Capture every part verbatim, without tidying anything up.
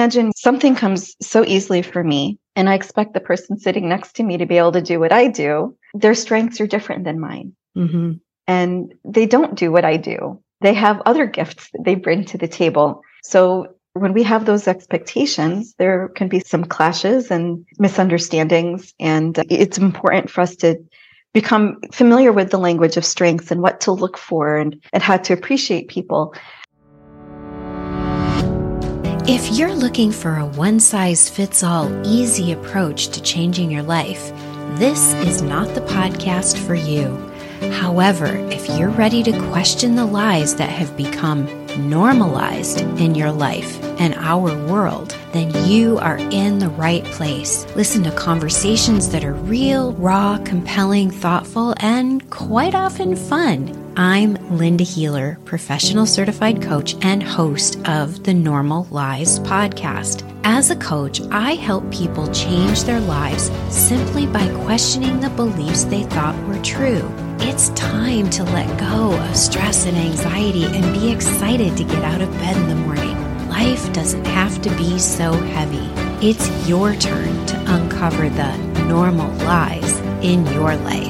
imagine something comes so easily for me, and I expect the person sitting next to me to be able to do what I do. Their strengths are different than mine. Mm-hmm. And they don't do what I do. They have other gifts that they bring to the table. So when we have those expectations, there can be some clashes and misunderstandings. And it's important for us to become familiar with the language of strengths and what to look for and, and how to appreciate people. If you're looking for a one-size-fits-all easy approach to changing your life, this is not the podcast for you. However, if you're ready to question the lies that have become normalized in your life and our world, then you are in the right place. Listen to conversations that are real, raw, compelling, thoughtful, and quite often fun. I'm Linda Healer, professional certified coach and host of the Normal Lies podcast. As a coach, I help people change their lives simply by questioning the beliefs they thought were true. It's time to let go of stress and anxiety and be excited to get out of bed in the morning. Life doesn't have to be so heavy. It's your turn to uncover the normal lies in your life.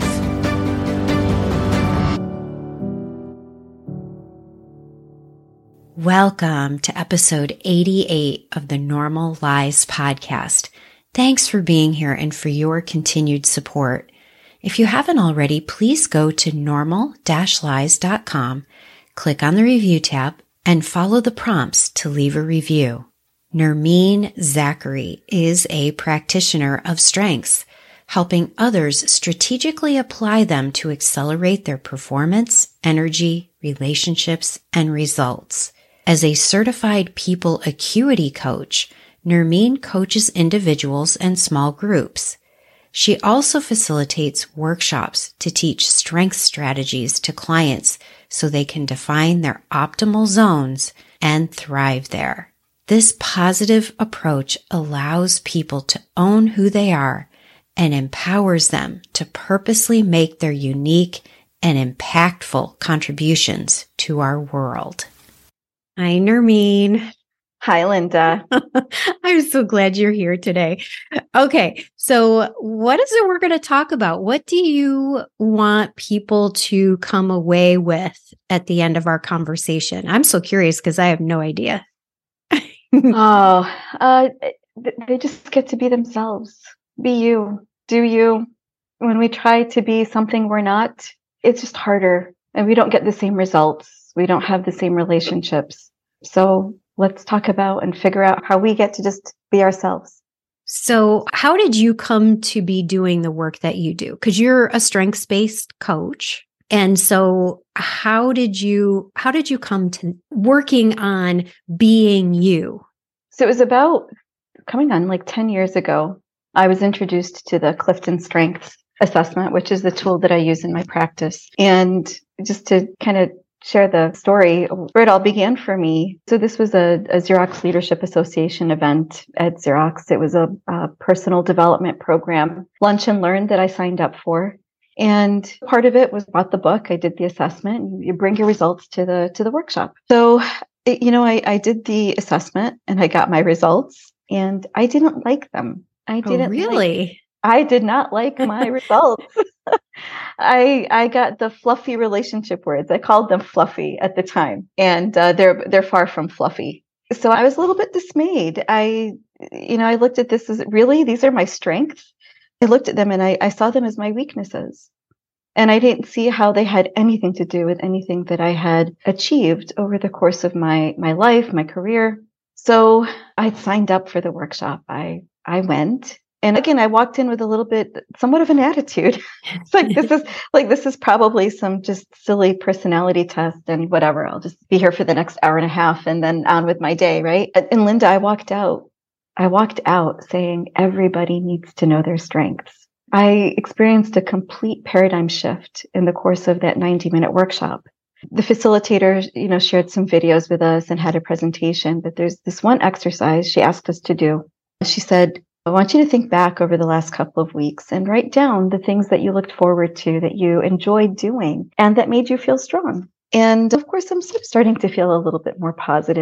Welcome to episode eighty-eight of the Normal Lies podcast. Thanks for being here and for your continued support. If you haven't already, please go to normal dash lies dot com, click on the review tab, and follow the prompts to leave a review. Nermeen Zachary is a practitioner of strengths, helping others strategically apply them to accelerate their performance, energy, relationships, and results. As a certified people acuity coach, Nermeen coaches individuals and small groups. She also facilitates workshops to teach strength strategies to clients so they can define their optimal zones and thrive there. This positive approach allows people to own who they are and empowers them to purposely make their unique and impactful contributions to our world. Hi, Nermeen. Hi, Linda. I'm so glad you're here today. Okay, so what is it we're going to talk about? What do you want people to come away with at the end of our conversation? I'm so curious because I have no idea. oh, uh, they just get to be themselves. Be you. Do you. When we try to be something we're not, it's just harder and we don't get the same results. We don't have the same relationships. So let's talk about and figure out how we get to just be ourselves. So how did you come to be doing the work that you do? Because you're a strengths-based coach. And so how did you, how did you come to working on being you? So it was about coming on like ten years ago. I was introduced to the Clifton Strengths Assessment, which is the tool that I use in my practice. And just to kind of share the story where it all began for me. So this was a, a Xerox Leadership Association event at Xerox. It was a, a personal development program, Lunch and Learn, that I signed up for. And part of it was bought the book. I did the assessment. And you bring your results to the to the workshop. So, it, you know, I, I did the assessment and I got my results and I didn't like them. I didn't oh, really? Like, I did not like my results. I I got the fluffy relationship words. I called them fluffy at the time, and uh, they're they're far from fluffy. So I was a little bit dismayed. I you know I looked at this as really these are my strengths. I looked at them and I, I saw them as my weaknesses, and I didn't see how they had anything to do with anything that I had achieved over the course of my my life, my career. So I signed up for the workshop. I I went. And again, I walked in with a little bit, somewhat of an attitude. It's like, this is like, this is probably some just silly personality test and whatever. I'll just be here for the next hour and a half and then on with my day. Right. And Linda, I walked out, I walked out saying everybody needs to know their strengths. I experienced a complete paradigm shift in the course of that ninety minute workshop. The facilitator, you know, shared some videos with us and had a presentation, but there's this one exercise she asked us to do. She said, I want you to think back over the last couple of weeks and write down the things that you looked forward to, that you enjoyed doing, and that made you feel strong. And of course, I'm sort of starting to feel a little bit more positive.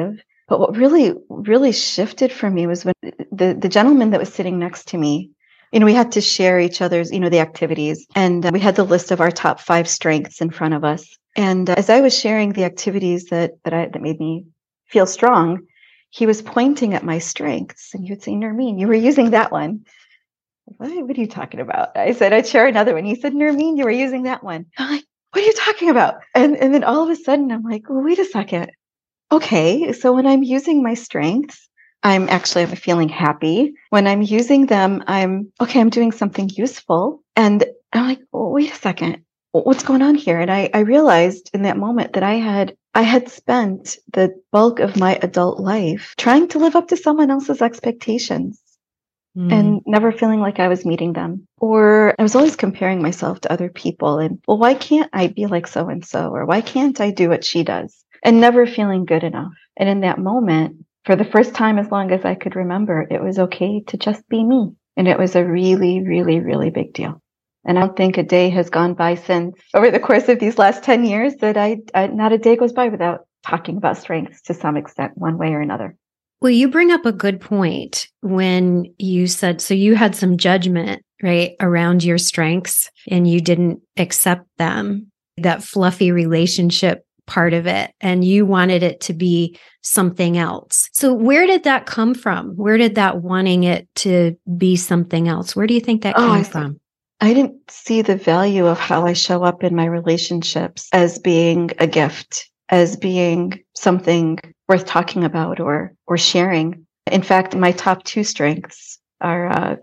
But what really, really shifted for me was when the, the gentleman that was sitting next to me, you know, we had to share each other's, you know, the activities. And uh, we had the list of our top five strengths in front of us. And uh, as I was sharing the activities that, that I, that made me feel strong, he was pointing at my strengths and he would say, Nermeen, you were using that one. What, what are you talking about? I said, I'd share another one. He said, Nermeen, you were using that one. I'm like, what are you talking about? And, and then all of a sudden I'm like, well, wait a second. Okay, so when I'm using my strengths, I'm actually I'm feeling happy. When I'm using them, I'm, okay, I'm doing something useful. And I'm like, oh, wait a second, what's going on here? And I, I realized in that moment that I had, I had spent the bulk of my adult life trying to live up to someone else's expectations mm. and never feeling like I was meeting them. Or I was always comparing myself to other people and, well, why can't I be like so-and-so? Or why can't I do what she does? And never feeling good enough. And in that moment, for the first time as long as I could remember, it was okay to just be me. And it was a really, really, really big deal. And I don't think a day has gone by since, over the course of these last ten years, that I, I not a day goes by without talking about strengths to some extent, one way or another. Well, you bring up a good point when you said, so you had some judgment, right, around your strengths and you didn't accept them, that fluffy relationship part of it, and you wanted it to be something else. So where did that come from? Where did that wanting it to be something else? Where do you think that oh, came I from? I didn't see the value of how I show up in my relationships as being a gift, as being something worth talking about or or sharing. In fact, my top two strengths are uh,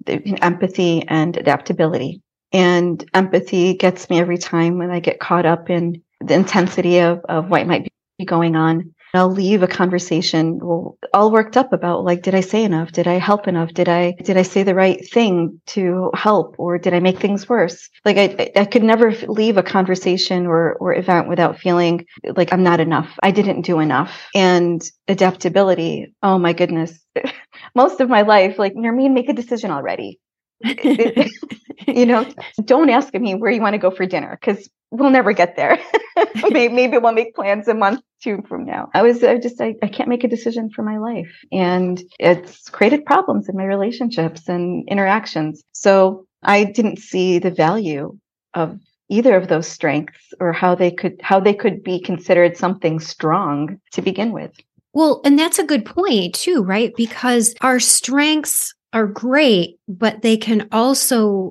empathy and adaptability. And empathy gets me every time when I get caught up in the intensity of, of what might be going on. I'll leave a conversation all worked up about, like, did I say enough? Did I help enough? Did I did I say the right thing to help? Or did I make things worse? Like, I I could never leave a conversation or, or event without feeling like I'm not enough. I didn't do enough. And adaptability, oh my goodness. Most of my life, like, Nermeen, make a decision already. You know, don't ask me where you want to go for dinner because we'll never get there. maybe, maybe we'll make plans a month, two from now. I was I just, I, I can't make a decision for my life. And it's created problems in my relationships and interactions. So I didn't see the value of either of those strengths or how they could, how they could be considered something strong to begin with. Well, and that's a good point too, right? Because our strengths are great, but they can also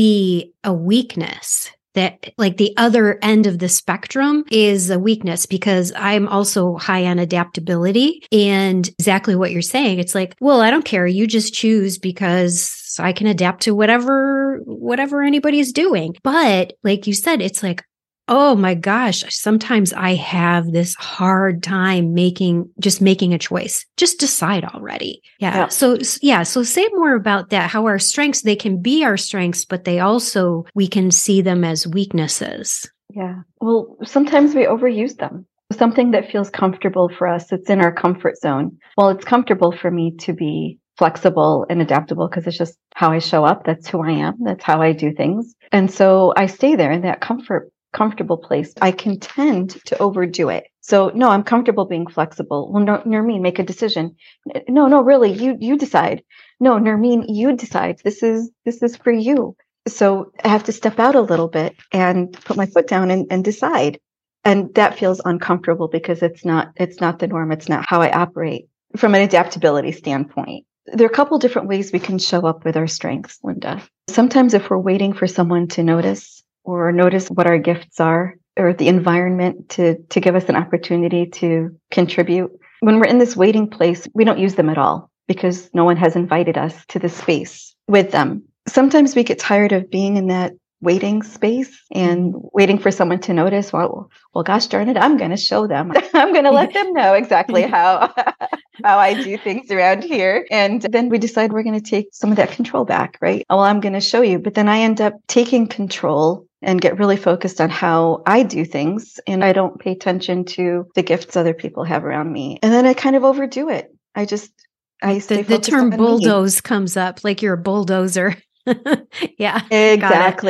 be a weakness. That, like, the other end of the spectrum is a weakness, because I'm also high on adaptability. And exactly what you're saying, it's like, well, I don't care. You just choose, because I can adapt to whatever, whatever anybody's doing. But like you said, it's like, oh my gosh, sometimes I have this hard time making, just making a choice. Just decide already. Yeah. yeah. So, yeah. So say more about that, how our strengths, they can be our strengths, but they also, we can see them as weaknesses. Yeah. Well, sometimes we overuse them. Something that feels comfortable for us, it's in our comfort zone. Well, it's comfortable for me to be flexible and adaptable because it's just how I show up. That's who I am. That's how I do things. And so I stay there in that comfort comfortable place. I can tend to overdo it. So no, I'm comfortable being flexible. Well, no, Nermeen, make a decision. No, no, really, you you decide. No, Nermeen, you decide. This is this is for you. So I have to step out a little bit and put my foot down and, and decide. And that feels uncomfortable because it's not it's not the norm. It's not how I operate from an adaptability standpoint. There are a couple different ways we can show up with our strengths, Linda. Sometimes if we're waiting for someone to notice or notice what our gifts are, or the environment to, to give us an opportunity to contribute. When we're in this waiting place, we don't use them at all because no one has invited us to the space with them. Sometimes we get tired of being in that waiting space and waiting for someone to notice. Well, well, gosh darn it, I'm going to show them. I'm going to let them know exactly how how I do things around here. And then we decide we're going to take some of that control back, right? Well, I'm going to show you. But then I end up taking control and get really focused on how I do things. And I don't pay attention to the gifts other people have around me. And then I kind of overdo it. I just, I stay The, the term on bulldoze me. comes up, like you're a bulldozer. Yeah. Exactly.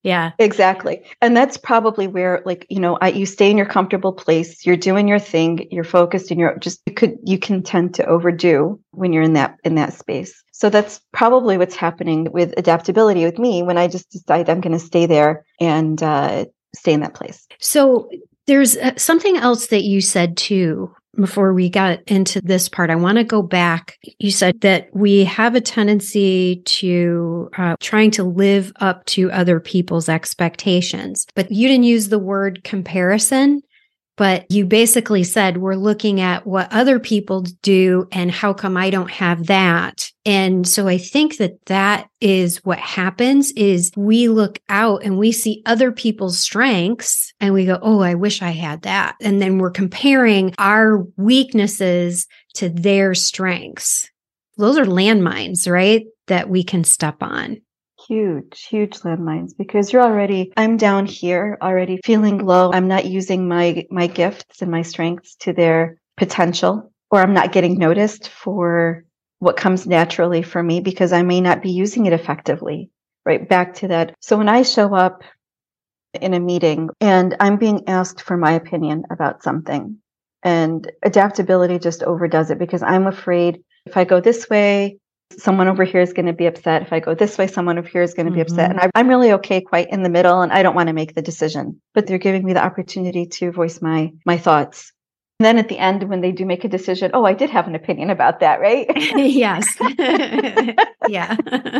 Yeah. Exactly. And that's probably where, like, you know, I, you stay in your comfortable place, you're doing your thing, you're focused, and you're just, you could, you can tend to overdo when you're in that, in that space. So that's probably what's happening with adaptability with me when I just decide I'm going to stay there and uh, stay in that place. So there's uh, something else that you said too, before we got into this part. I want to go back. You said that we have a tendency to uh, trying to live up to other people's expectations, but you didn't use the word comparison. But you basically said we're looking at what other people do and how come I don't have that. And so I think that that is what happens is we look out and we see other people's strengths and we go, oh, I wish I had that. And then we're comparing our weaknesses to their strengths. Those are landmines, right? That we can step on. Huge, huge landmines, because you're already, I'm down here already feeling low. I'm not using my, my gifts and my strengths to their potential, or I'm not getting noticed for what comes naturally for me because I may not be using it effectively. Right back to that. So when I show up in a meeting and I'm being asked for my opinion about something, and adaptability just overdoes it because I'm afraid if I go this way, someone over here is going to be upset. If I go this way, someone over here is going to be mm-hmm. upset. And I, I'm really okay quite in the middle, and I don't want to make the decision. But they're giving me the opportunity to voice my my thoughts. And then at the end, when they do make a decision, oh, I did have an opinion about that, right? Yes. Yeah.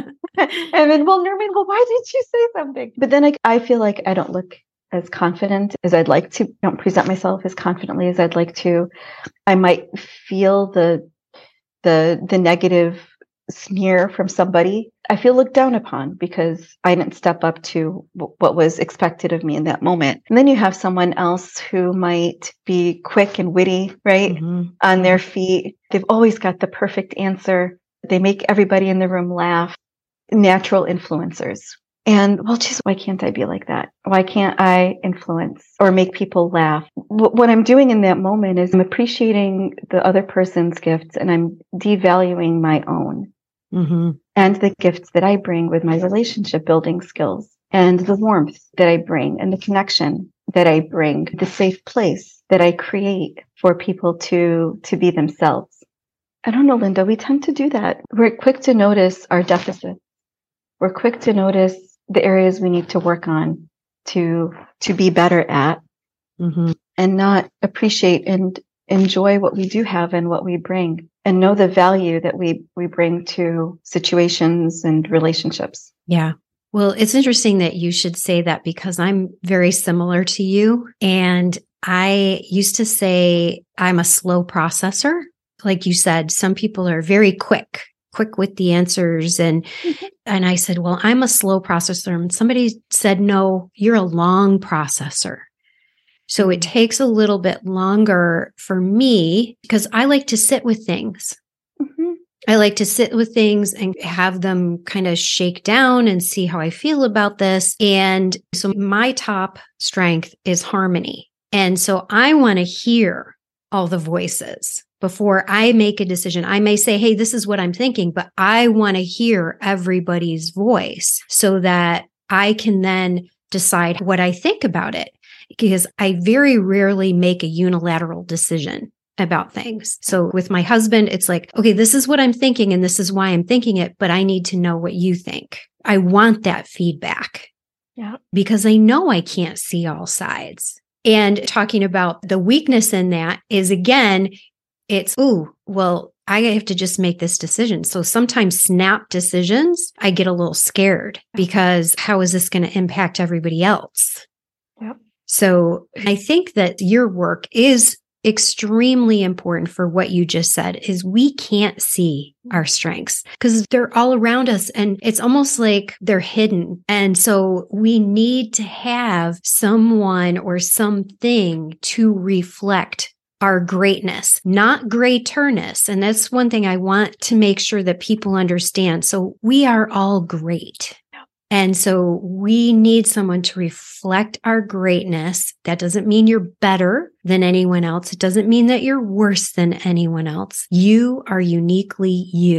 And then, well, Nermin, well, why did you say something? But then I, I feel like I don't look as confident as I'd like to. I don't present myself as confidently as I'd like to. I might feel the the the negative sneer from somebody. I feel looked down upon because I didn't step up to w- what was expected of me in that moment. And then you have someone else who might be quick and witty, right? Mm-hmm. On their feet. They've always got the perfect answer. They make everybody in the room laugh. Natural influencers. And well, geez, why can't I be like that? Why can't I influence or make people laugh? W- what I'm doing in that moment is I'm appreciating the other person's gifts and I'm devaluing my own. Mm-hmm. And the gifts that I bring with my relationship building skills and the warmth that I bring and the connection that I bring, the safe place that I create for people to, to be themselves. I don't know, Linda, we tend to do that. We're quick to notice our deficits. We're quick to notice the areas we need to work on to, to be better at, mm-hmm. and not appreciate and enjoy what we do have and what we bring, and know the value that we, we bring to situations and relationships. Yeah. Well, it's interesting that you should say that because I'm very similar to you. And I used to say I'm a slow processor. Like you said, some people are very quick, quick with the answers. And, mm-hmm. and I said, well, I'm a slow processor. And somebody said, no, you're a long processor. So it takes a little bit longer for me because I like to sit with things. Mm-hmm. I like to sit with things and have them kind of shake down and see how I feel about this. And so my top strength is harmony. And so I want to hear all the voices before I make a decision. I may say, hey, this is what I'm thinking, but I want to hear everybody's voice so that I can then decide what I think about it. Because I very rarely make a unilateral decision about things. So with my husband, it's like, okay, this is what I'm thinking and this is why I'm thinking it, but I need to know what you think. I want that feedback. Yeah. Because I know I can't see all sides. And talking about the weakness in that is, again, it's, ooh, well, I have to just make this decision. So sometimes snap decisions, I get a little scared because how is this going to impact everybody else? Yep. So I think that your work is extremely important for what you just said is we can't see our strengths because they're all around us and it's almost like they're hidden. And so we need to have someone or something to reflect our greatness, not greaterness. And that's one thing I want to make sure that people understand. So we are all great. And so we need someone to reflect our greatness. That doesn't mean you're better than anyone else. It doesn't mean that you're worse than anyone else. You are uniquely you.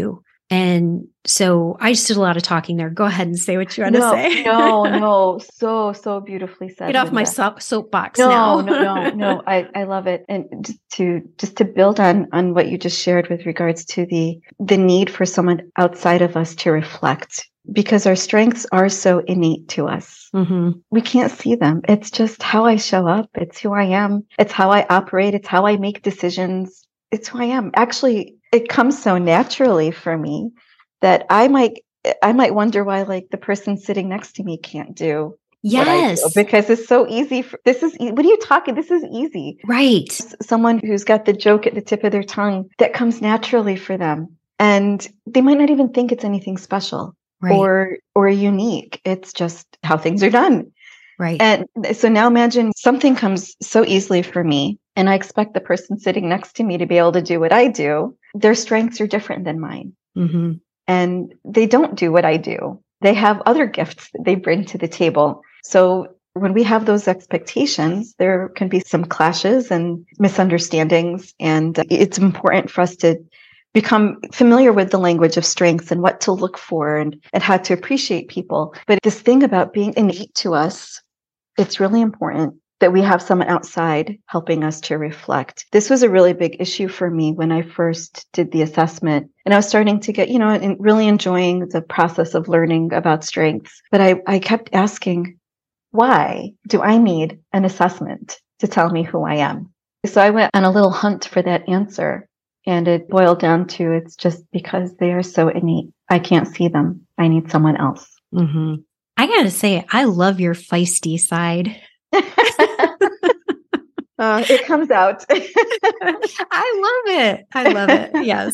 And so I just did a lot of talking there. Go ahead and say what you want no, to say. no, no. So, so beautifully said. Get off Linda. my soap, soapbox no, now. no, no, no. I, I love it. And just to just to build on on what you just shared with regards to the the need for someone outside of us to reflect, because our strengths are so innate to us. Mm-hmm. We can't see them. It's just how I show up. It's who I am. It's how I operate. It's how I make decisions. It's who I am. Actually, it comes so naturally for me that I might I might wonder why like the person sitting next to me can't do what I do, Yes. because it's so easy. For, this is e- what are you talking? This is easy. Right. S- Someone who's got the joke at the tip of their tongue that comes naturally for them, and they might not even think it's anything special Right. or or unique. It's just how things are done. Right. And so now imagine something comes so easily for me, and I expect the person sitting next to me to be able to do what I do. Their strengths are different than mine. Mm-hmm. And they don't do what I do. They have other gifts that they bring to the table. So when we have those expectations, there can be some clashes and misunderstandings. And it's important for us to become familiar with the language of strengths and what to look for and, and how to appreciate people. But this thing about being innate to us, it's really important that we have someone outside helping us to reflect. This was a really big issue for me when I first did the assessment. And I was starting to get, you know, and really enjoying the process of learning about strengths. But I, I kept asking, why do I need an assessment to tell me who I am? So I went on a little hunt for that answer. And it boiled down to it's just because they are so innate. I can't see them. I need someone else. Mm-hmm. I got to say, I love your feisty side. uh, it comes out. I love it. I love it. Yes.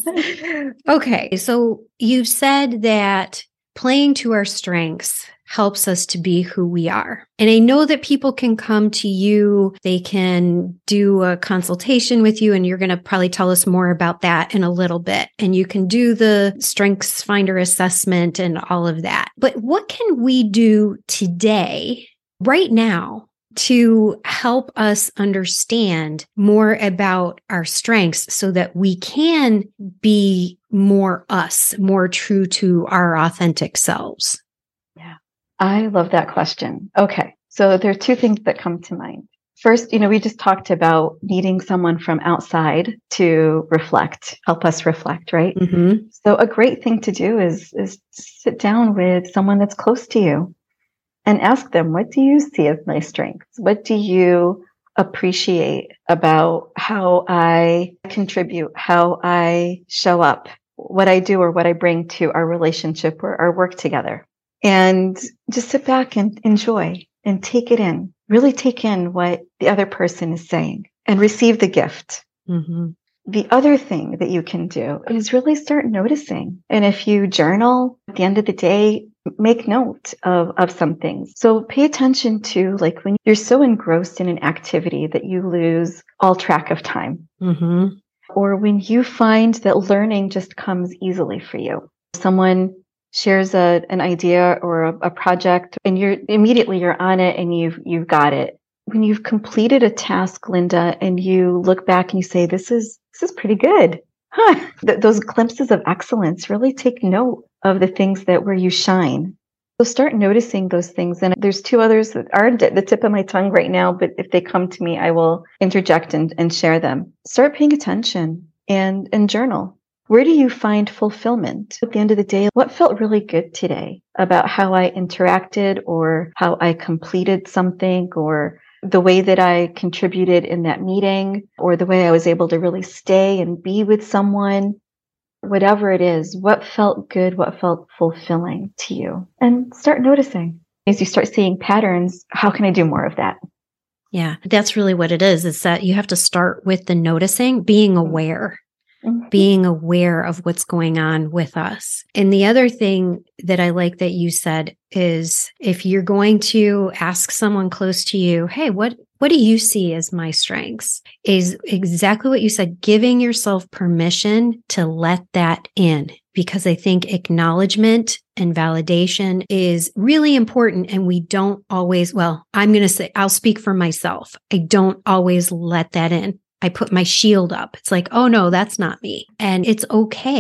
Okay. So you've said that playing to our strengths helps us to be who we are. And I know that people can come to you, they can do a consultation with you, and you're going to probably tell us more about that in a little bit. And you can do the Strengths Finder assessment and all of that. But what can we do today, right now, to help us understand more about our strengths so that we can be more us, more true to our authentic selves? Yeah, I love that question. Okay, so there are two things that come to mind. First, you know, we just talked about needing someone from outside to reflect, help us reflect, right? Mm-hmm. So a great thing to do is, is sit down with someone that's close to you and ask them, what do you see as my strengths? What do you appreciate about how I contribute, how I show up, what I do or what I bring to our relationship or our work together? And just sit back and enjoy and take it in. Really take in what the other person is saying and receive the gift. Mm-hmm. The other thing that you can do is really start noticing. And if you journal at the end of the day, make note of, of some things. So pay attention to, like, when you're so engrossed in an activity that you lose all track of time. Mm-hmm. Or when you find that learning just comes easily for you. Someone shares a, an idea or a, a project and you're immediately you're on it and you've, you've got it. When you've completed a task, Linda, and you look back and you say, this is, this is pretty good. Huh. Th- those glimpses of excellence, really take note of the things that where you shine. So start noticing those things. And there's two others that aren't at the tip of my tongue right now, but if they come to me, I will interject and, and share them. Start paying attention and, and journal. Where do you find fulfillment? At the end of the day, what felt really good today about how I interacted or how I completed something or the way that I contributed in that meeting or the way I was able to really stay and be with someone? Whatever it is, what felt good, what felt fulfilling to you? And start noticing. As you start seeing patterns, how can I do more of that? Yeah, that's really what it is. It's that you have to start with the noticing, being aware. Mm-hmm. Being aware of what's going on with us. And the other thing that I like that you said is if you're going to ask someone close to you, hey, what, what do you see as my strengths? Is exactly what you said, giving yourself permission to let that in. Because I think acknowledgement and validation is really important. And we don't always, well, I'm going to say, I'll speak for myself. I don't always let that in. I put my shield up. It's like, oh no, that's not me. And it's okay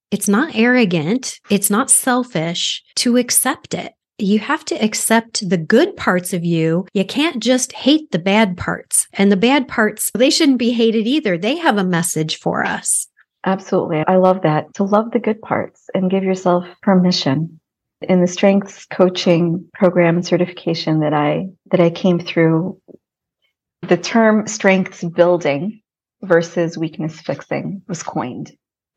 It's not arrogant. It's not selfish to accept it. You have to accept the good parts of you. You can't just hate the bad parts. And the bad parts, they shouldn't be hated either. They have a message for us. Absolutely. I love that. To love the good parts and give yourself permission. In the strengths coaching program and certification that I that I came through, the term strengths building versus weakness fixing was coined.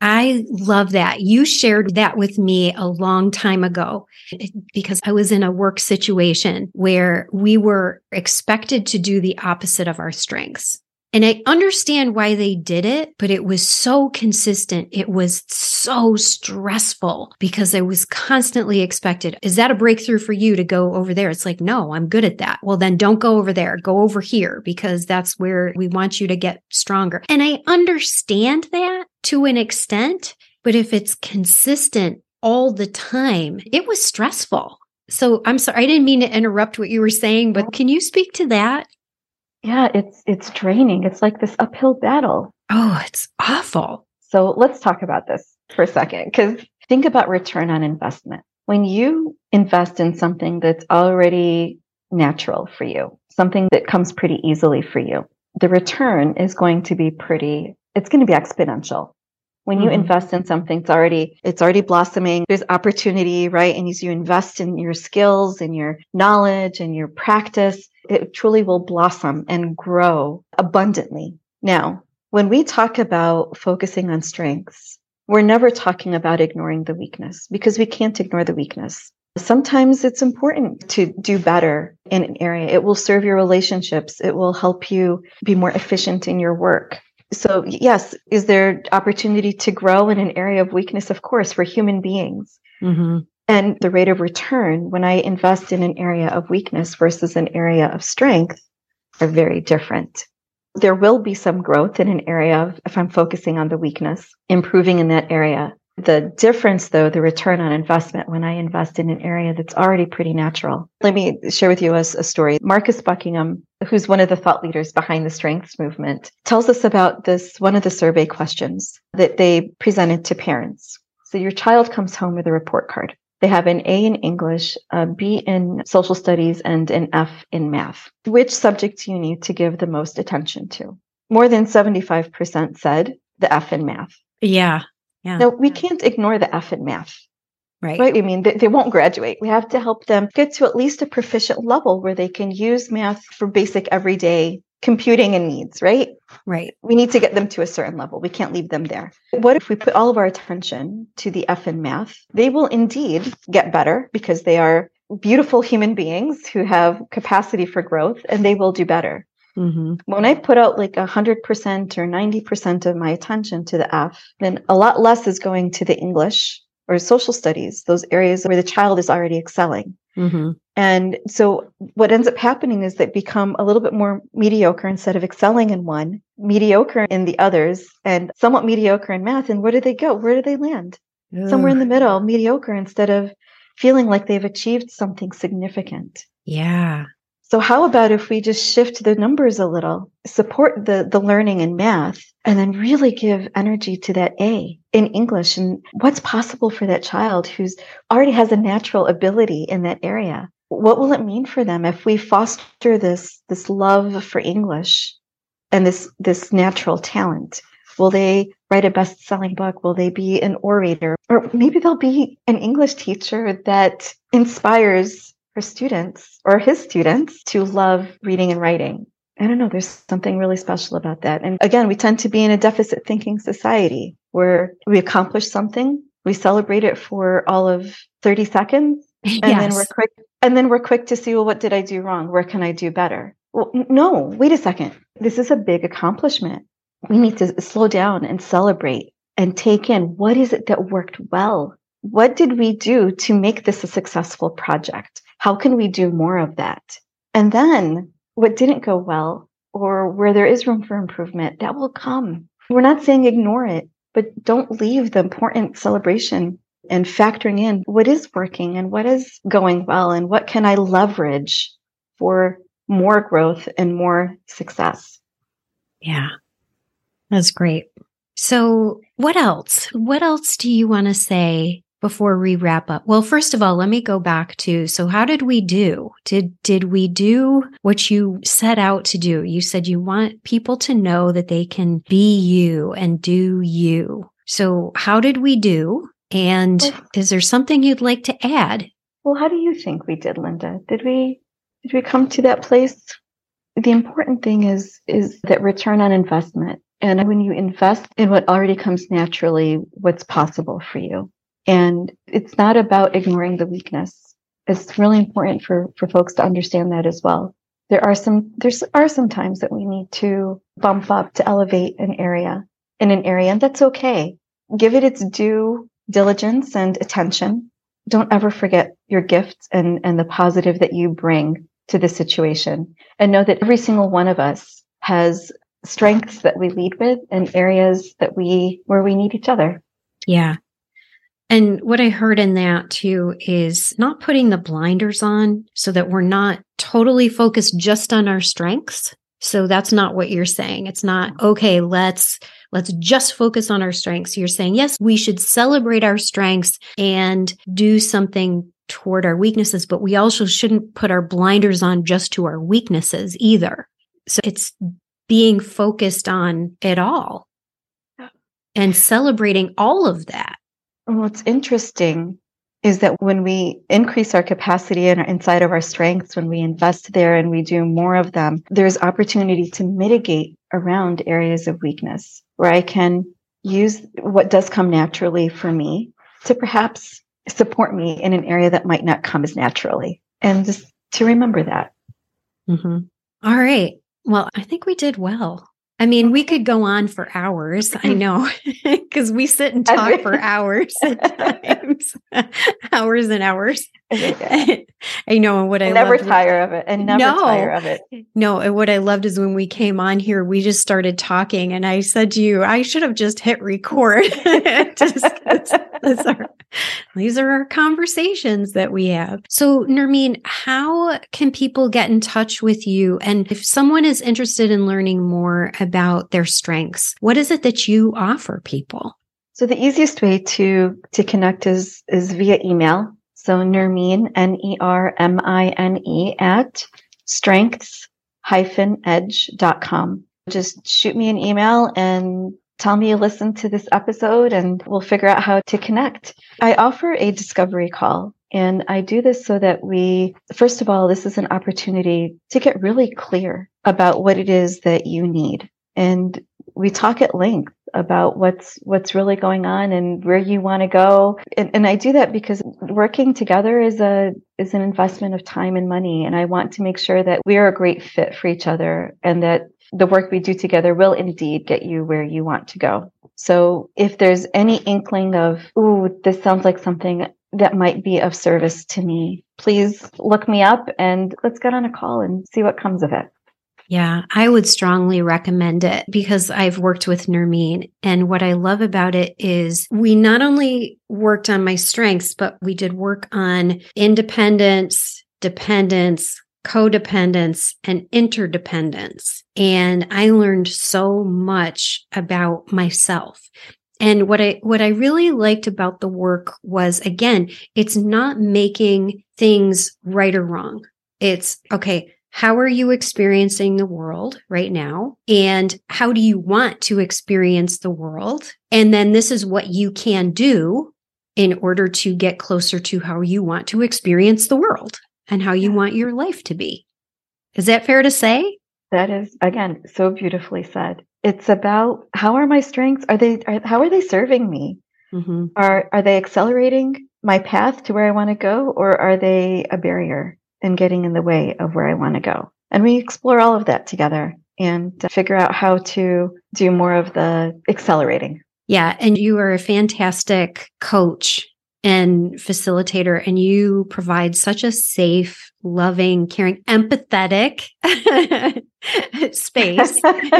I love that. You shared that with me a long time ago because I was in a work situation where we were expected to do the opposite of our strengths. And I understand why they did it, but it was so consistent. It was so stressful because I was constantly expected. Is that a breakthrough for you to go over there? It's like, no, I'm good at that. Well, then don't go over there. Go over here because that's where we want you to get stronger. And I understand that to an extent, but if it's consistent all the time, it was stressful. So I'm sorry, I didn't mean to interrupt what you were saying, but can you speak to that? Yeah, it's it's draining. It's like this uphill battle. Oh, it's awful. So let's talk about this for a second, because think about return on investment. When you invest in something that's already natural for you, something that comes pretty easily for you, the return is going to be pretty, it's going to be exponential. When you mm-hmm. invest in something, it's already, it's already blossoming. There's opportunity, right? And as you invest in your skills and your knowledge and your practice, it truly will blossom and grow abundantly. Now, when we talk about focusing on strengths, we're never talking about ignoring the weakness because we can't ignore the weakness. Sometimes it's important to do better in an area. It will serve your relationships. It will help you be more efficient in your work. So yes, is there opportunity to grow in an area of weakness? Of course, we're human beings. Mm-hmm. And the rate of return when I invest in an area of weakness versus an area of strength are very different. There will be some growth in an area of, if I'm focusing on the weakness, improving in that area. The difference, though, the return on investment when I invest in an area that's already pretty natural. Let me share with you a, a story. Marcus Buckingham, who's one of the thought leaders behind the strengths movement, tells us about this, one of the survey questions that they presented to parents. So your child comes home with a report card. They have an A in English, a B in social studies, and an F in math. Which subject do you need to give the most attention to? More than seventy-five percent said the F in math. Yeah. Yeah. Now, we can't ignore the F in math. Right. Right. I mean, they, they won't graduate. We have to help them get to at least a proficient level where they can use math for basic everyday computing and needs, right? Right. We need to get them to a certain level. We can't leave them there. What if we put all of our attention to the F in math? They will indeed get better because they are beautiful human beings who have capacity for growth, and they will do better. Mm-hmm. When I put out like one hundred percent or ninety percent of my attention to the F, then a lot less is going to the English or social studies, those areas where the child is already excelling. Mm-hmm. And so what ends up happening is they become a little bit more mediocre instead of excelling in one, mediocre in the others, and somewhat mediocre in math. And where do they go? Where do they land? Ugh. Somewhere in the middle, mediocre, instead of feeling like they've achieved something significant. Yeah. So how about if we just shift the numbers a little, support the, the learning in math, and then really give energy to that A in English and what's possible for that child who's already has a natural ability in that area? What will it mean for them if we foster this, this love for English and this, this natural talent? Will they write a best-selling book? Will they be an orator? Or maybe they'll be an English teacher that inspires her students or his students to love reading and writing. I don't know. There's something really special about that. And again, we tend to be in a deficit thinking society where we accomplish something, we celebrate it for all of thirty seconds, and yes. then we're quick. And then we're quick to see, well, what did I do wrong? Where can I do better? Well, no, wait a second. This is a big accomplishment. We need to slow down and celebrate and take in what is it that worked well? What did we do to make this a successful project? How can we do more of that? And then what didn't go well or where there is room for improvement, that will come. We're not saying ignore it, but don't leave the important celebration and factoring in what is working and what is going well and what can I leverage for more growth and more success. Yeah, that's great. So what else? What else do you want to say before we wrap up? Well, first of all, let me go back to, so how did we do? Did, did we do what you set out to do? You said you want people to know that they can be you and do you. So how did we do? And Well, is there something you'd like to add? well, how do you think we did, Linda? Did we, did we come to that place? The important thing is, is that return on investment. And when you invest in what already comes naturally, what's possible for you. And it's not about ignoring the weakness. It's really important for, for folks to understand that as well. There are some, there's are some times that we need to bump up to elevate an area in an area, and that's okay. Give it its due diligence and attention. Don't ever forget your gifts and, and the positive that you bring to the situation, and know that every single one of us has strengths that we lead with and areas that we, where we need each other. Yeah. And what I heard in that too is not putting the blinders on so that we're not totally focused just on our strengths. So that's not what you're saying. It's not, okay, let's, let's just focus on our strengths. You're saying, yes, we should celebrate our strengths and do something toward our weaknesses, but we also shouldn't put our blinders on just to our weaknesses either. So it's being focused on it all and celebrating all of that. What's interesting is that when we increase our capacity and inside of our strengths, when we invest there and we do more of them, there's opportunity to mitigate around areas of weakness where I can use what does come naturally for me to perhaps support me in an area that might not come as naturally. And just to remember that. Mm-hmm. All right. Well, I think we did well. I mean, we could go on for hours. I know, because we sit and talk for hours at times, hours and hours. Yeah. I know. And what I never loved tire of it, and never no, tire of it. No, and what I loved is when we came on here, we just started talking, and I said to you, I should have just hit record. just, that's, that's our, these are our conversations that we have. So, Nermeen, how can people get in touch with you? And if someone is interested in learning more about their strengths, what is it that you offer people? So the easiest way to to connect is is via email. So Nermeen, N E R M I N E, at strengths dash edge dot com. Just shoot me an email and tell me you listened to this episode, and we'll figure out how to connect. I offer a discovery call, and I do this so that we, first of all, this is an opportunity to get really clear about what it is that you need. And we talk at length about what's what's really going on and where you want to go. And, and I do that because working together is a is an investment of time and money. And I want to make sure that we are a great fit for each other, and that the work we do together will indeed get you where you want to go. So if there's any inkling of, ooh, this sounds like something that might be of service to me, please look me up and let's get on a call and see what comes of it. Yeah, I would strongly recommend it because I've worked with Nermeen. And what I love about it is we not only worked on my strengths, but we did work on independence, dependence, codependence, and interdependence. And I learned so much about myself. And what I, what I really liked about the work was, again, it's not making things right or wrong. It's, okay, how are you experiencing the world right now? And how do you want to experience the world? And then this is what you can do in order to get closer to how you want to experience the world and how you want your life to be. Is that fair to say? That is, again, so beautifully said. It's about, how are my strengths? Are they, are, how are they serving me? Mm-hmm. Are, are they accelerating my path to where I want to go? Or are they a barrier and getting in the way of where I want to go? And we explore all of that together and figure out how to do more of the accelerating. Yeah. And you are a fantastic coach and facilitator, and you provide such a safe, loving, caring, empathetic space.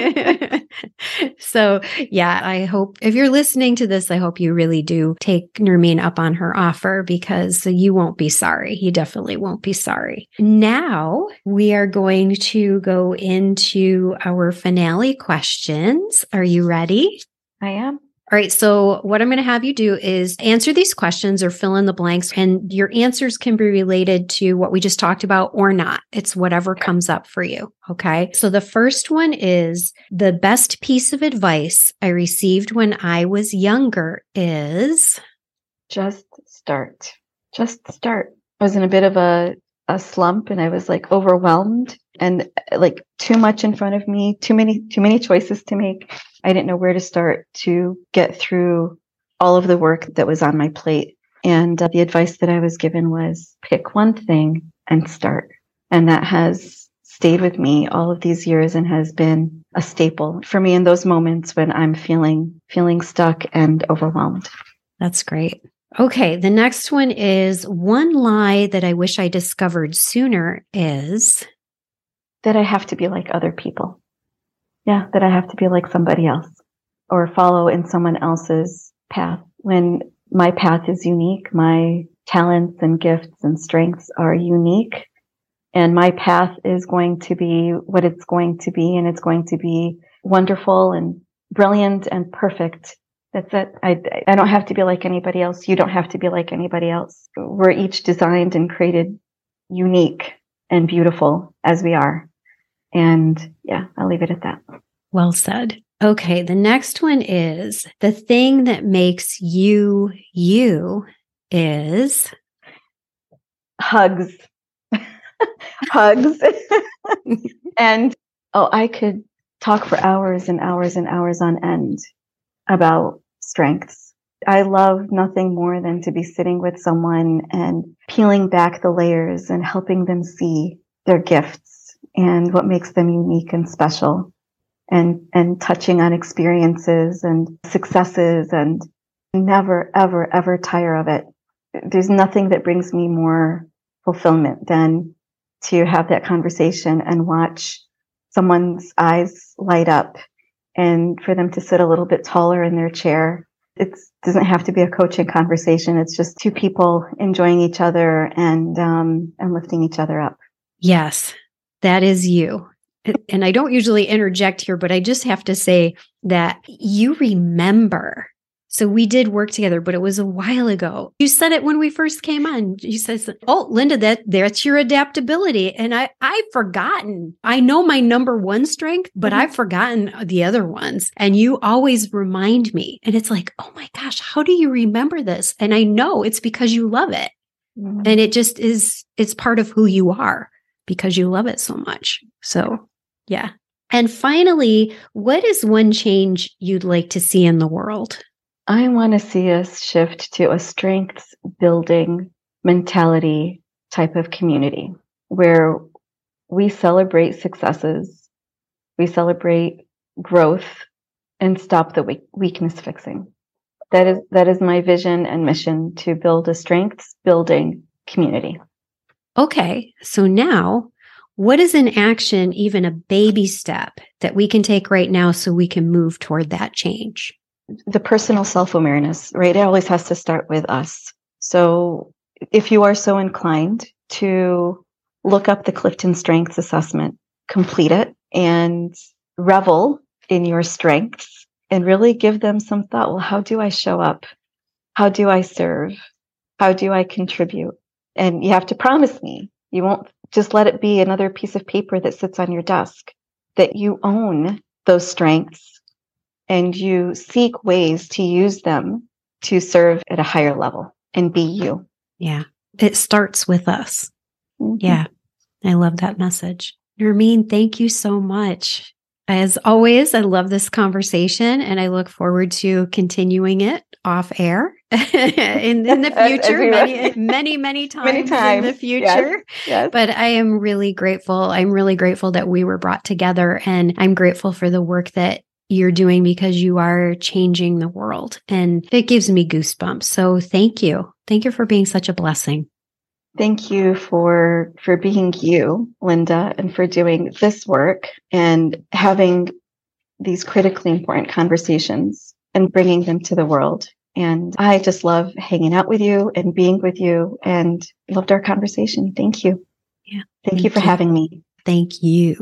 So yeah, I hope if you're listening to this, I hope you really do take Nermeen up on her offer, because you won't be sorry. You definitely won't be sorry. Now we are going to go into our finale questions. Are you ready? I am. All right. So what I'm going to have you do is answer these questions or fill in the blanks, and your answers can be related to what we just talked about or not. It's whatever comes up for you. Okay. So the first one is the best piece of advice I received when I was younger is just start. Just start. I was in a bit of a, a slump and I was like overwhelmed and like too much in front of me, too many, too many choices to make. I didn't know where to start to get through all of the work that was on my plate. And uh, the advice that I was given was pick one thing and start. And that has stayed with me all of these years and has been a staple for me in those moments when I'm feeling, feeling stuck and overwhelmed. That's great. Okay. The next one is one lie that I wish I discovered sooner is that I have to be like other people. Yeah, that I have to be like somebody else or follow in someone else's path when my path is unique. My talents and gifts and strengths are unique, and my path is going to be what it's going to be, and it's going to be wonderful and brilliant and perfect. That's it. I, I don't have to be like anybody else. You don't have to be like anybody else. We're each designed and created unique and beautiful as we are. And yeah, I'll leave it at that. Well said. Okay. The next one is the thing that makes you, you is hugs, hugs. And oh, I could talk for hours and hours and hours on end about strengths. I love nothing more than to be sitting with someone and peeling back the layers and helping them see their gifts and what makes them unique and special, and, and touching on experiences and successes, and never, ever, ever tire of it. There's nothing that brings me more fulfillment than to have that conversation and watch someone's eyes light up and for them to sit a little bit taller in their chair. It doesn't have to be a coaching conversation. It's just two people enjoying each other and, um, and lifting each other up. Yes. That is you. And I don't usually interject here, but I just have to say that you remember. So we did work together, but it was a while ago. You said it when we first came on. You said, oh, Linda, that that's your adaptability. And I, I've forgotten. I know my number one strength, but mm-hmm. I've forgotten the other ones. And you always remind me. And it's like, oh my gosh, how do you remember this? And I know it's because you love it. Mm-hmm. And it just is, it's part of who you are, because you love it so much. So, yeah. And finally, what is one change you'd like to see in the world? I want to see us shift to a strengths building mentality type of community where we celebrate successes, we celebrate growth, and stop the weak- weakness fixing. That is, that is my vision and mission, to build a strengths building community. Okay, so now what is an action, even a baby step that we can take right now so we can move toward that change? The personal self-awareness, right? It always has to start with us. So if you are so inclined to look up the Clifton Strengths Assessment, complete it and revel in your strengths and really give them some thought. Well, how do I show up? How do I serve? How do I contribute? And you have to promise me you won't just let it be another piece of paper that sits on your desk, that you own those strengths and you seek ways to use them to serve at a higher level and be you. Yeah. It starts with us. Mm-hmm. Yeah. I love that message. Nermeen, thank you so much. As always, I love this conversation and I look forward to continuing it off air in, in the future, many, many, many times, many times in the future. Yes, yes. But I am really grateful. I'm really grateful that we were brought together, and I'm grateful for the work that you're doing because you are changing the world, and it gives me goosebumps. So thank you. Thank you for being such a blessing. Thank you for, for being you, Linda, and for doing this work and having these critically important conversations and bringing them to the world. And I just love hanging out with you and being with you, and loved our conversation. Thank you. Yeah. Thank, Thank you for you. having me. Thank you.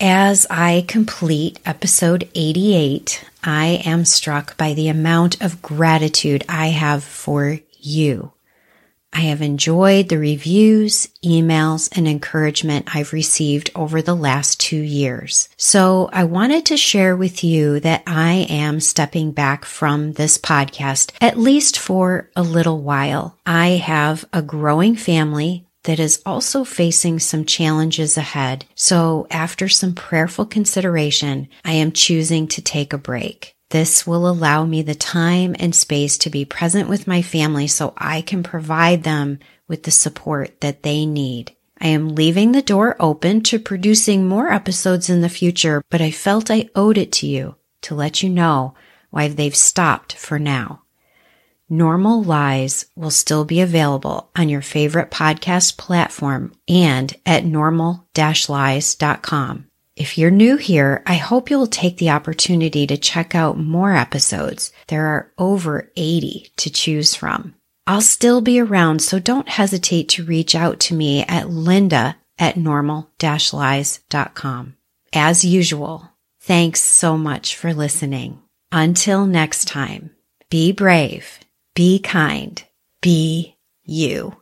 As I complete episode eighty-eight, I am struck by the amount of gratitude I have for you. I have enjoyed the reviews, emails, and encouragement I've received over the last two years. So I wanted to share with you that I am stepping back from this podcast, at least for a little while. I have a growing family that is also facing some challenges ahead. So after some prayerful consideration, I am choosing to take a break. This will allow me the time and space to be present with my family so I can provide them with the support that they need. I am leaving the door open to producing more episodes in the future, but I felt I owed it to you to let you know why they've stopped for now. Normal Lies will still be available on your favorite podcast platform and at normal dash lies dot com. If you're new here, I hope you'll take the opportunity to check out more episodes. There are over eighty to choose from. I'll still be around, so don't hesitate to reach out to me at linda at normal dash lies dot com. As usual, thanks so much for listening. Until next time, be brave, be kind, be you.